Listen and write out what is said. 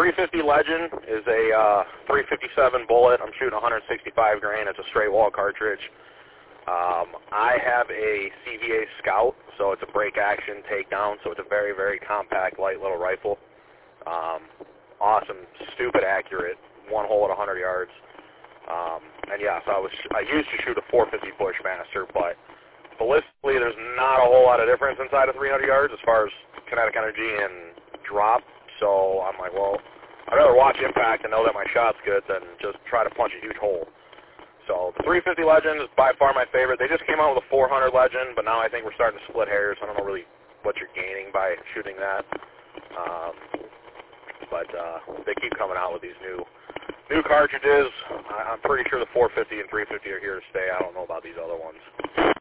350 Legend is a 357 bullet. I'm shooting 165 grain. It's a straight wall cartridge. I have a CVA Scout, so it's a break action takedown, so it's a very, very compact, light little rifle. Awesome, stupid accurate, one hole at 100 yards. And yeah, so I used to shoot a 450 Bushmaster, but ballistically there's not a whole lot of difference inside of 300 yards as far as kinetic energy and drop. So I'm like, well, I'd rather watch impact and know that my shot's good than just try to punch a huge hole. So the 350 Legend is by far my favorite. They just came out with a 400 Legend, but now I think we're starting to split hairs. I don't know really what you're gaining by shooting that. But they keep coming out with these new cartridges. I'm pretty sure the 450 and 350 are here to stay. I don't know about these other ones.